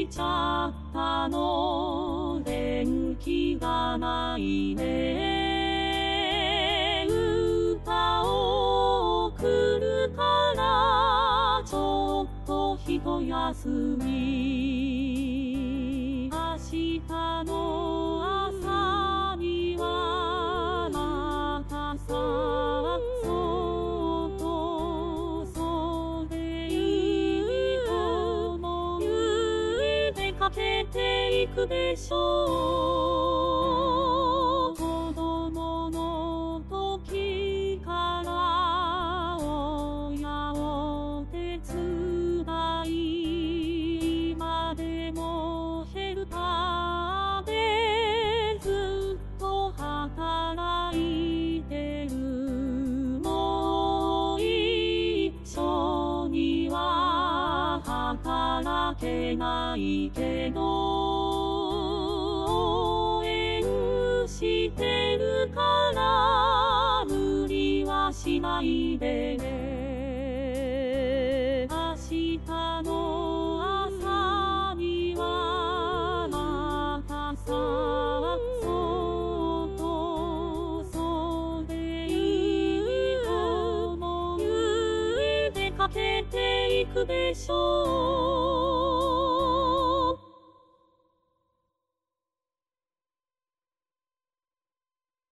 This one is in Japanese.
ちゃったの元気がないね歌を送るからちょっと一休み明日の朝にはまたさそうと袖思い出かけていくでしょう子供の時から親を手伝い今でもヘルパーでずっと働いてるもう一緒には働けないけど応援してるから無理はしないでね明日の朝にはまたさそうと袖思い出かけていくでしょう